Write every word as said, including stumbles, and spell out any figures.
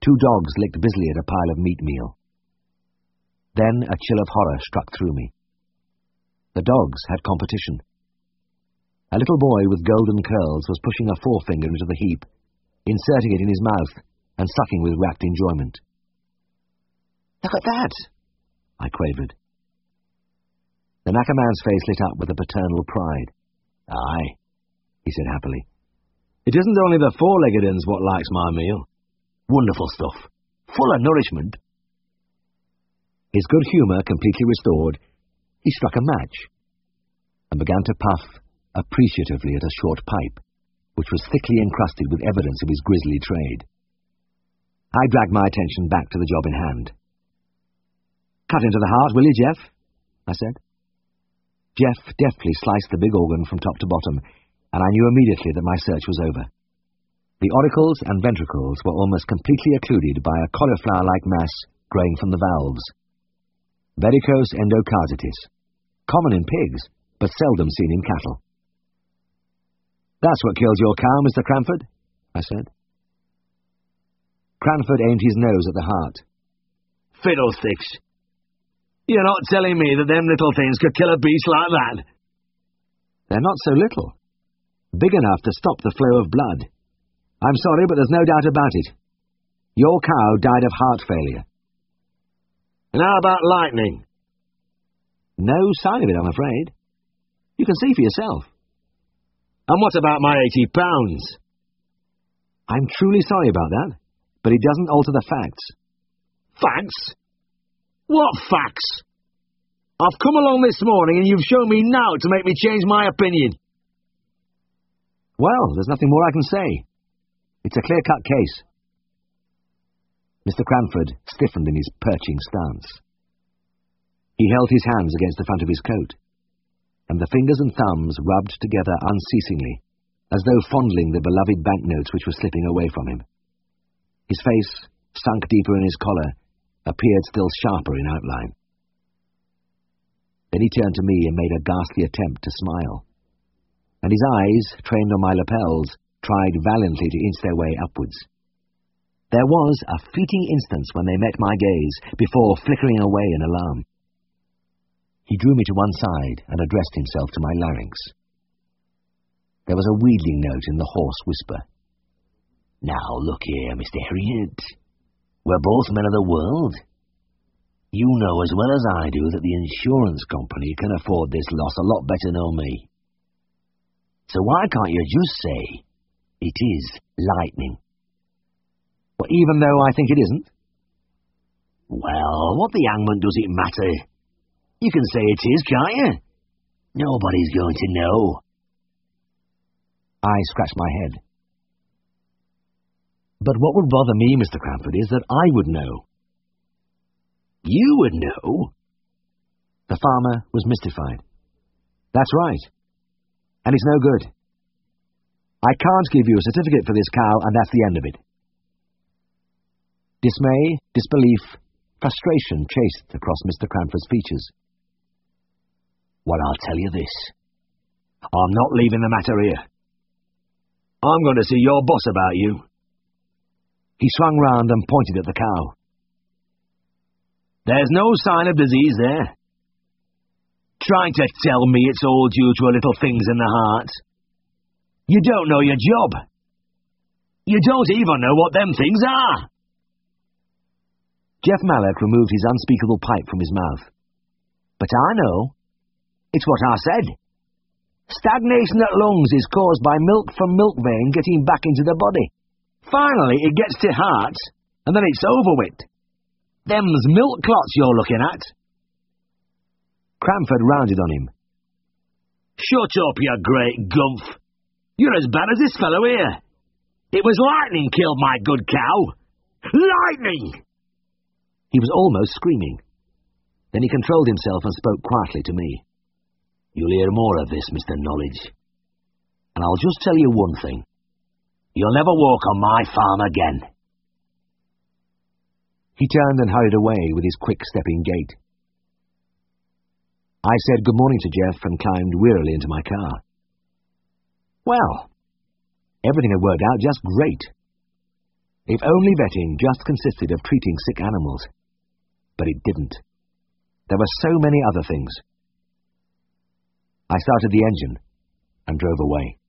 Two dogs licked busily at a pile of meat meal. Then a chill of horror struck through me. The dogs had competition. A little boy with golden curls was pushing a forefinger into the heap, inserting it in his mouth and sucking with rapt enjoyment. "Look at that!" I quavered. The Knacker man's face lit up with a paternal pride. "Aye," he said happily. "It isn't only the four-legged uns what likes my meal. Wonderful stuff, full of nourishment." His good humour completely restored, he struck a match and began to puff appreciatively at a short pipe, which was thickly encrusted with evidence of his grisly trade. I dragged my attention back to the job in hand. "Cut into the heart, will you, Jeff?" I said. Jeff deftly sliced the big organ from top to bottom, and I knew immediately that my search was over. The auricles and ventricles were almost completely occluded by a cauliflower-like mass growing from the valves. Varicose endocarditis, common in pigs, but seldom seen in cattle. "That's what kills your cow, Mister Cranford," I said. Cranford aimed his nose at the heart. "Fiddlesticks! You're not telling me that them little things could kill a beast like that?" "They're not so little. Big enough to stop the flow of blood. I'm sorry, but there's no doubt about it. Your cow died of heart failure." "And how about lightning?" "No sign of it, I'm afraid. You can see for yourself." "And what about my eighty pounds? "I'm truly sorry about that, but it doesn't alter the facts." "Facts? What facts? I've come along this morning and you've shown me now to make me change my opinion." "Well, there's nothing more I can say. It's a clear-cut case." Mister Cranford stiffened in his perching stance. He held his hands against the front of his coat, and the fingers and thumbs rubbed together unceasingly, as though fondling the beloved banknotes which were slipping away from him. His face, sunk deeper in his collar, appeared still sharper in outline. Then he turned to me and made a ghastly attempt to smile, and his eyes, trained on my lapels, tried valiantly to inch their way upwards. There was a fleeting instant when they met my gaze, before flickering away in alarm. He drew me to one side and addressed himself to my larynx. There was a wheedling note in the hoarse whisper. "Now look here, Mister Harriet. We're both men of the world. You know as well as I do that the insurance company can afford this loss a lot better than me. So why can't you just say, it is lightning?" "Well, even though I think it isn't?" "Well, what the hangman does it matter? You can say it is, can't you? Nobody's going to know." I scratched my head. "But what would bother me, Mister Cranford, is that I would know." "You would know?" The farmer was mystified. "That's right. And it's no good. I can't give you a certificate for this cow, and that's the end of it." Dismay, disbelief, frustration chased across Mister Cranford's features. "Well, I'll tell you this. I'm not leaving the matter here. I'm going to see your boss about you." He swung round and pointed at the cow. "There's no sign of disease there. Trying to tell me it's all due to a little things in the heart? You don't know your job. You don't even know what them things are." Jeff Mallock removed his unspeakable pipe from his mouth. "But I know. It's what I said. Stagnation at lungs is caused by milk from milk vein getting back into the body. Finally, it gets to heart, and then it's over with. Them's milk clots you're looking at." Cranford rounded on him. "Shut up, you great gumph. You're as bad as this fellow here. It was lightning killed my good cow. Lightning!" He was almost screaming. Then he controlled himself and spoke quietly to me. "You'll hear more of this, Mister Knowledge. And I'll just tell you one thing. You'll never walk on my farm again." He turned and hurried away with his quick-stepping gait. I said good morning to Jeff and climbed wearily into my car. Well, everything had worked out just great. If only vetting just consisted of treating sick animals. But it didn't. There were so many other things. I started the engine and drove away.